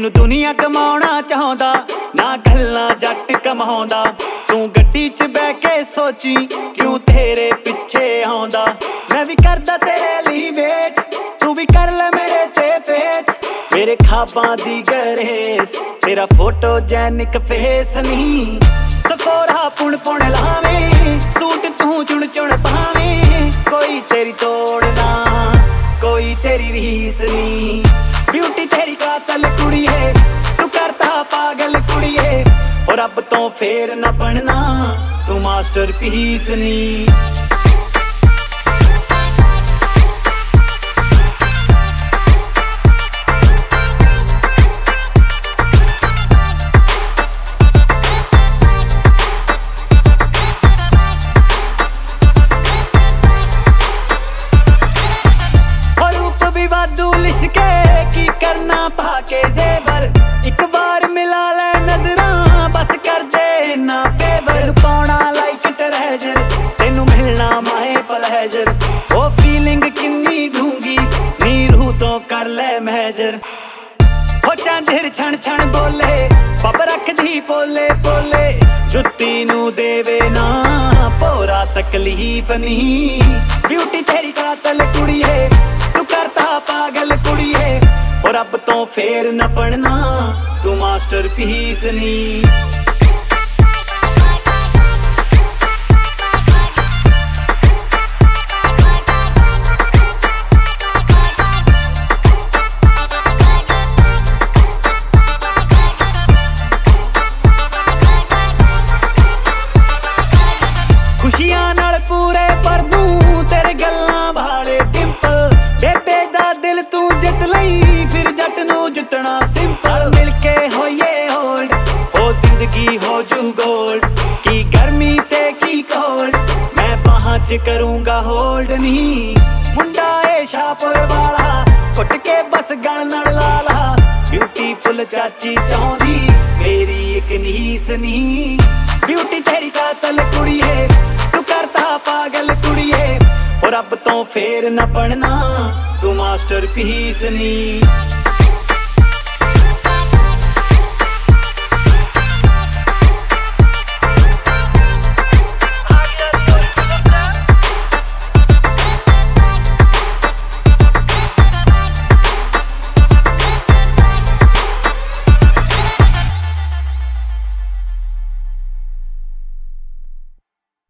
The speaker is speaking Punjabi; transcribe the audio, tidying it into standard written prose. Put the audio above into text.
ਤੈਨੂੰ ਦੁਨੀਆ ਕਮਾਉਣਾ ਚਾਹੁੰਦਾ ਨਾ ਗੱਲਾਂ ਜੱਟ ਕਮਾਉਂਦਾ। ਤੂੰ ਗੱਡੀ 'ਚ ਬਹਿ ਕੇ ਸੋਚੀ ਕਿਉਂ ਤੇਰੇ ਪਿੱਛੇ ਆਉਂਦਾ। ਮੈਂ ਵੀ ਕਰਦਾ ਤੇਰੇ ਲਈ ਵੇਟ, ਤੂੰ ਵੀ ਕਰ ਲੈ ਮੇਰੇ ਤੇ ਫੇਟ। ਮੇਰੇ ਖਾਬਾਂ ਦੀ ਗਰੇਸ ਤੇਰਾ ਫੋਟੋਜੈਨਿਕ ਫੇਸ ਨਹੀਂ। ਸਫੋਰਾ ਪੁਣ ਪੁਣ ਲਾਵੇਂ ਸੂਟ ਤੂੰ ਚੁਣ ਚੁਣ ਪਾਵੇਂ। ਕੋਈ ਤੇਰੀ ਤੋੜ ਨਾ ਕੋਈ ਤੇਰੀ ਰੀਸ ਨੀ। ਬਿਊਟੀ ਤੇਰੀ ਕਾਤਲ ਕੁੜੀਏ ਤੂੰ ਕਰਤਾ ਪਾਗਲ ਕੁੜੀਏ। ਹੋ ਰੱਬ ਤੋਂ ਫੇਰ ਨਾ ਬਣਨਾ ਤੂੰ ਮਾਸਟਰਪੀਸ ਨੀ। ਕੀ ਕਰਨਾ ਪਾ ਕੇ ਜ਼ੇਵਰ ਇੱਕ ਵਾਰ ਮਿਲਾ ਲੈ ਨਜ਼ਰਾਂ ਬਸ ਕਰ ਦੇ ਨਾ ਫੇਵਰ। ਪਾਉਣਾ ਲਾਈਕ ਟਰੈਜਰ ਤੈਨੂੰ ਮਿਲਣਾ ਮਾਏ ਪਲੇਜਰ। ਉਹ ਫੀਲਿੰਗ ਕਿੰਨੀ ਡੂੰਗੀ ਨੀ ਰੂਹ ਤੋਂ ਕਰ ਲੈ ਮੈਜਰ। ਹੋ ਚਾਂਝਰ ਛਣ ਛਣ ਬੋਲੇ ਪੱਬ ਰੱਖਦੀ ਪੋਲੇ ਪੋਲੇ। ਜੁੱਤੀ ਨੂੰ ਦੇਵੇ ਨਾ ਭੋਰਾ ਤਕਲੀਫ ਨਹੀਂ। ਬਿਊਟੀ ਤੇਰੀ ਕਾਤਲ ਕੁੜੀਏ ਤੂੰ ਕਰਤਾ ਪਾਗਲ ਕੁੜੀਏ। ਹੋ ਰੱਬ ਤੋਂ ਫੇਰ ਨਾ ਬਣਨਾ ਤੂੰ ਮਾਸਟਰਪੀਸ ਨੀ। ਖੁਸ਼ੀਆਂ ਨਾਲ ਪੂਰੇ ਪਰ ਦੂੰ ਤੇਰੇ ਗੱਲਾਂ ਵਾਲੇ ਡਿੰਪਲ। ਬੇਬੇ ਦਾ ਦਿਲ ਤੂੰ ਜਿੱਤ ਲਈ ਫਿਰ ਜੱਟ ਨੂੰ ਜਿੱਤਣਾ ਸਿੰਪਲ। ਮਿਲ ਕੇ ਹੋਈਏ ਹੋਲਡ ਹੋ ਜ਼ਿੰਦਗੀ ਹੋ ਜੂ ਗੋਲਡ। ਕੀ ਗਰਮੀ ਤੇ ਕੀ ਕੋਲਡ ਮੈਂ ਬਾਹਾਂ 'ਚ ਕਰੂੰਗਾ ਹੋਲਡ ਨਹੀਂ। ਮੁੰਡਾ ਏ ਸ਼ਾਪਰ ਵਾਲਾ ਕੁੱਟ ਕੇ ਬਸ ਗਲ ਨਾਲ ਲਾ ਲਾ। ਬਿਊਟੀਫੁਲ ਚਾਚੀ ਚਾਹੁੰਦੀ ਮੇਰੀ ਇੱਕ ਨੀਸ ਨਹੀਂ। ਬਿਊਟੀ ਤੇਰੀ ਕਾਤਲ ਕੁੜੀਏ ਤੂੰ ਕਰਤਾ ਪਾਗਲ ਕੁੜੀਏ। ਹੋ ਰੱਬ ਤੋਂ ਫੇਰ ਨਾ ਬਣਨਾ ਤੂੰ ਮਾਸਟਰਪੀਸ ਨੀ।